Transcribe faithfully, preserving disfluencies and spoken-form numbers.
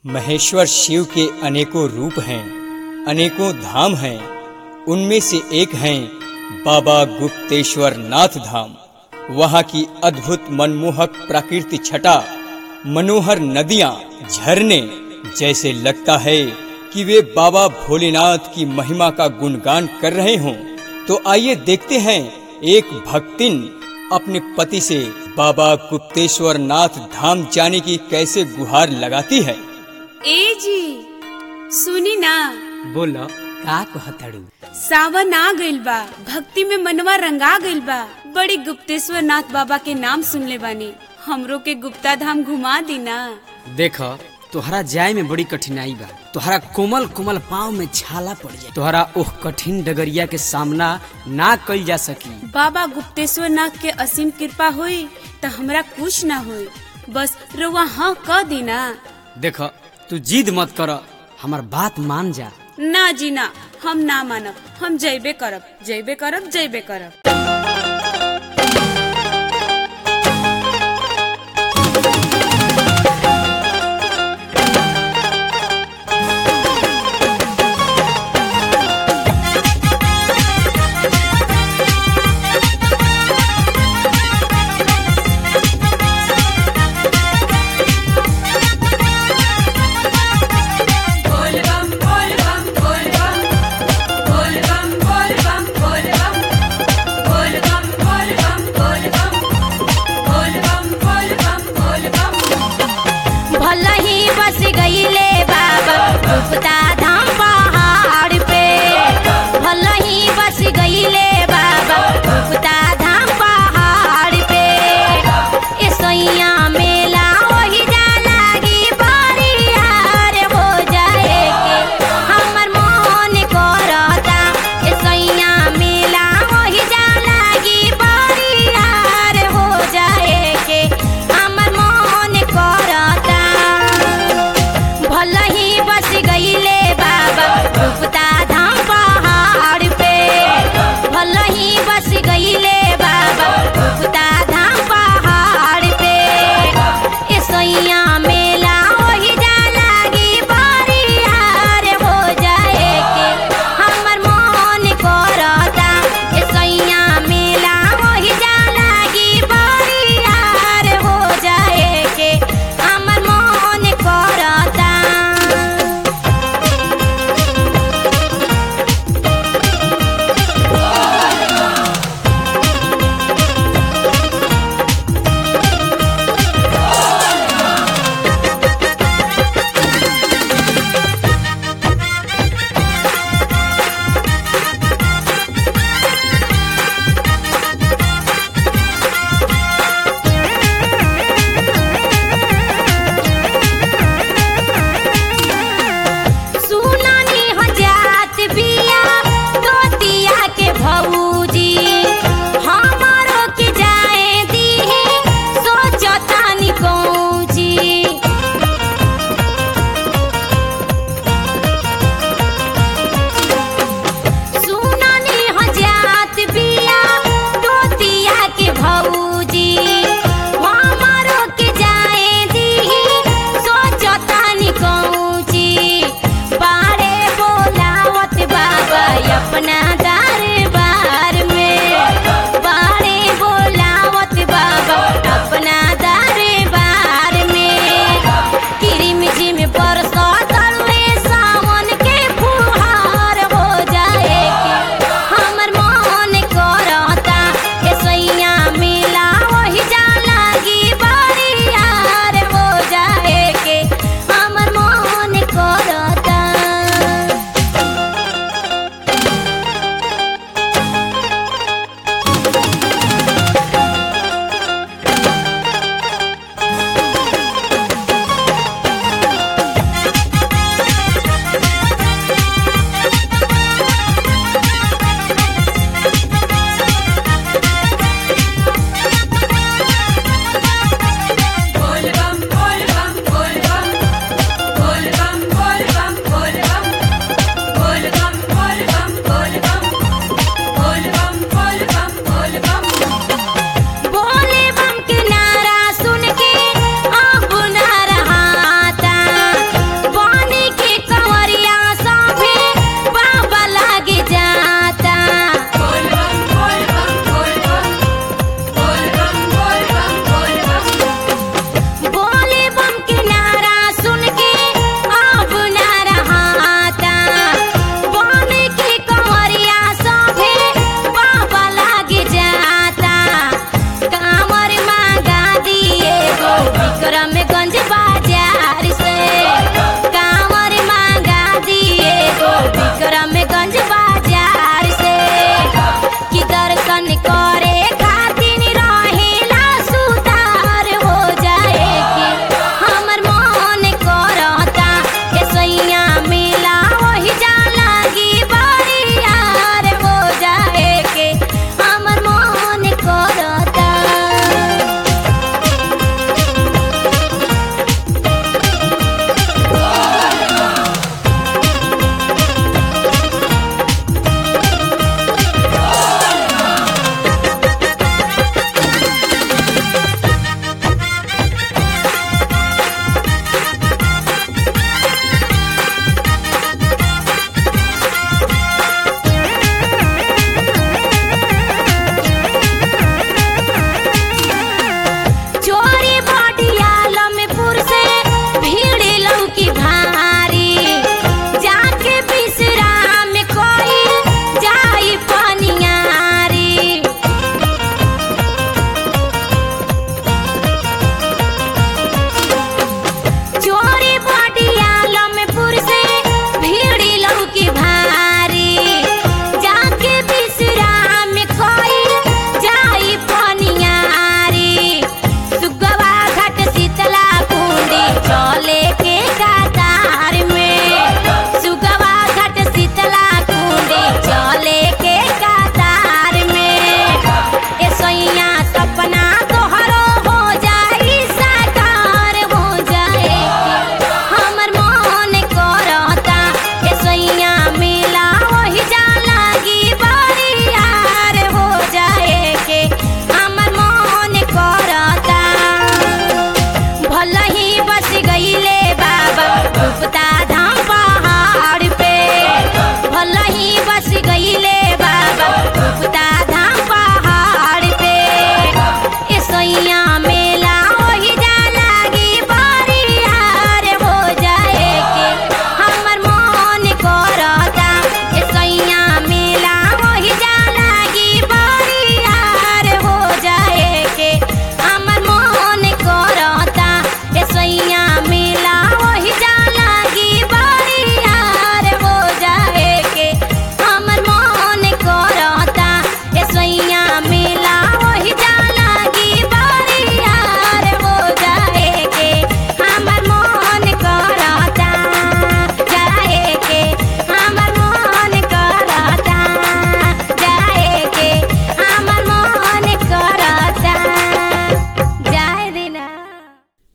महेश्वर शिव के अनेकों रूप हैं, अनेकों धाम हैं। उनमें से एक हैं बाबा गुप्तेश्वर नाथ धाम। वहाँ की अद्भुत मनमोहक प्राकृतिक छटा, मनोहर नदियाँ, झरने, जैसे लगता है कि वे बाबा भोलेनाथ की महिमा का गुणगान कर रहे हों। तो आइए देखते हैं एक भक्तिन अपने पति से बाबा गुप्तेश्वर नाथ धाम जाने की कैसे गुहार लगाती है। ए जी सुनी ना। बोलो का कहतड़ू। सावन आ गइल बा, भक्ति में मनवा रंगा गइल बा। बड़ी गुप्तेश्वर नाथ बाबा के नाम सुनले बानी, हमरो के गुप्ता धाम घुमा दी ना। देखो तोहरा जाए में बड़ी कठिनाई बा, तोहरा कोमल कोमल पाँव में छाला पड़ जाए, तोहरा ओह कठिन डगरिया के सामना ना कइल जा सकी। बाबा गुप्तेश्वर नाथ के असीम कृपा हुई तो हमरा कुछ ना हुई, बस रउआ हाँ कह दी ना। देखो तू जिद मत कर, हमार बात मान जा। ना जी ना, हम ना मानब, हम जैबे करब जैबे करब जैबे करब। भला ही बस गईले बाबा गुप्ता